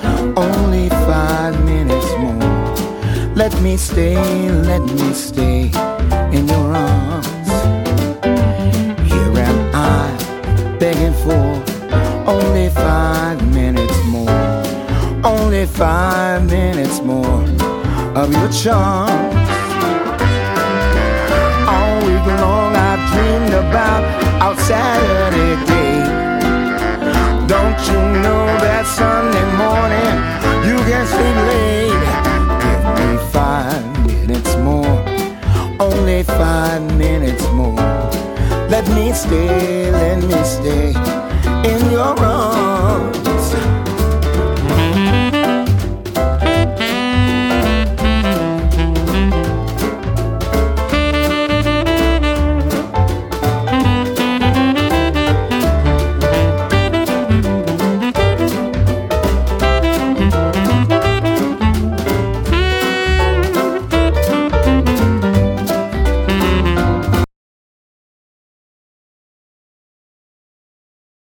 only 5 minutes more. Let me stay in your arms. Here am I, begging for only 5 minutes more. Only 5 minutes more of your charm. All week long I've dreamed about our Saturday day. Don't you know that Sunday morning you can sleep late? Give me 5 minutes more, only 5 minutes more. Let me stay in your arms.